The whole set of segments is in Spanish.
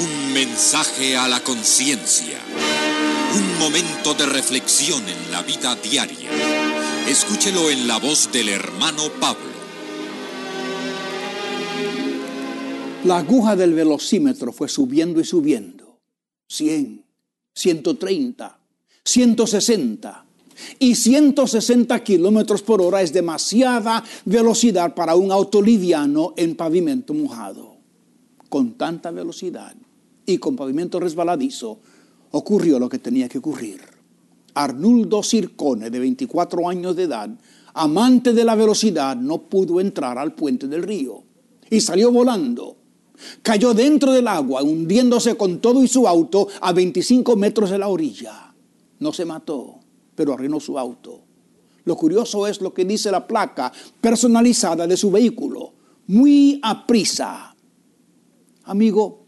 Un mensaje a la conciencia. Un momento de reflexión en la vida diaria. Escúchelo en la voz del hermano Pablo. La aguja del velocímetro fue subiendo y subiendo. 100, 130, 160. Y 160 kilómetros por hora es demasiada velocidad para un auto liviano en pavimento mojado. Con tanta velocidad y con pavimento resbaladizo, ocurrió lo que tenía que ocurrir. Arnuldo Circone, de 24 años de edad, amante de la velocidad, no pudo entrar al puente del río y salió volando. Cayó dentro del agua, hundiéndose con todo y su auto a 25 metros de la orilla. No se mató, pero arruinó su auto. Lo curioso es lo que dice la placa personalizada de su vehículo. Muy aprisa. Amigo,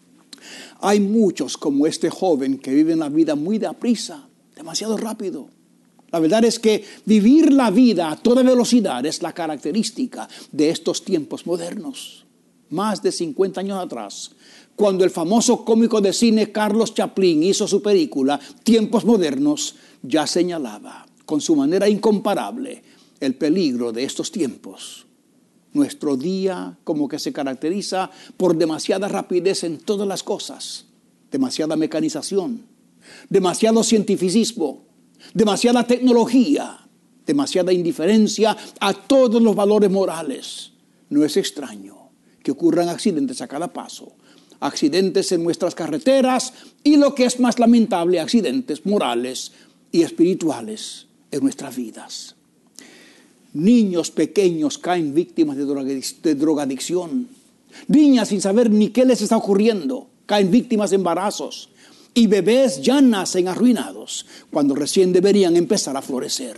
hay muchos como este joven que viven la vida muy deprisa, demasiado rápido. La verdad es que vivir la vida a toda velocidad es la característica de estos tiempos modernos. Más de 50 años atrás, cuando el famoso cómico de cine Carlos Chaplin hizo su película Tiempos Modernos, ya señalaba con su manera incomparable el peligro de estos tiempos. Nuestro día como que se caracteriza por demasiada rapidez en todas las cosas, demasiada mecanización, demasiado cientificismo, demasiada tecnología, demasiada indiferencia a todos los valores morales. No es extraño que ocurran accidentes a cada paso, accidentes en nuestras carreteras y, lo que es más lamentable, accidentes morales y espirituales en nuestras vidas. Niños pequeños caen víctimas de drogadicción. Niñas sin saber ni qué les está ocurriendo caen víctimas de embarazos. Y bebés ya nacen arruinados cuando recién deberían empezar a florecer.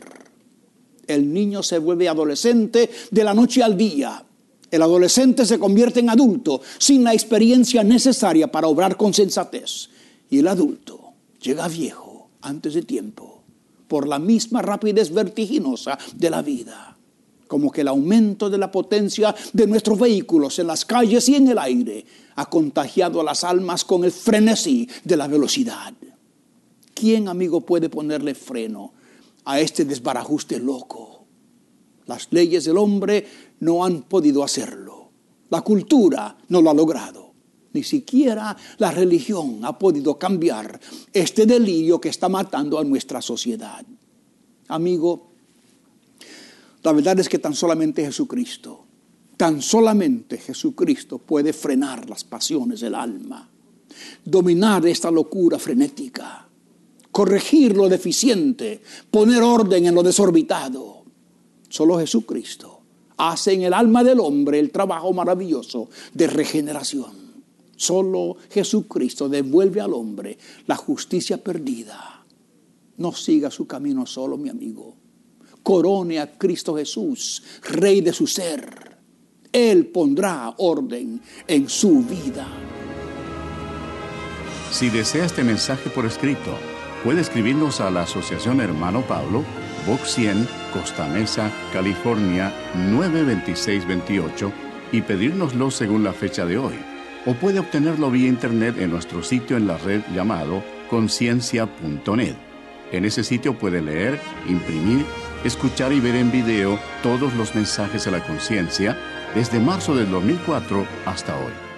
El niño se vuelve adolescente de la noche al día. El adolescente se convierte en adulto sin la experiencia necesaria para obrar con sensatez. Y el adulto llega viejo antes de tiempo por la misma rapidez vertiginosa de la vida. Como que el aumento de la potencia de nuestros vehículos en las calles y en el aire ha contagiado a las almas con el frenesí de la velocidad. ¿Quién, amigo, puede ponerle freno a este desbarajuste loco? Las leyes del hombre no han podido hacerlo. La cultura no lo ha logrado. Ni siquiera la religión ha podido cambiar este delirio que está matando a nuestra sociedad. Amigo, la verdad es que tan solamente Jesucristo puede frenar las pasiones del alma, dominar esta locura frenética, corregir lo deficiente, poner orden en lo desorbitado. Solo Jesucristo hace en el alma del hombre el trabajo maravilloso de regeneración. Solo Jesucristo devuelve al hombre la justicia perdida. No siga su camino solo, mi amigo. Corone a Cristo Jesús, Rey de su ser. Él pondrá orden en su vida. Si desea este mensaje por escrito, puede escribirnos a la Asociación Hermano Pablo, Box 100, Costa Mesa, California, 92628 y pedírnoslo según la fecha de hoy. O puede obtenerlo vía internet en nuestro sitio en la red llamado conciencia.net. En ese sitio puede leer, imprimir, escuchar y ver en video todos los mensajes a la conciencia desde marzo del 2004 hasta hoy.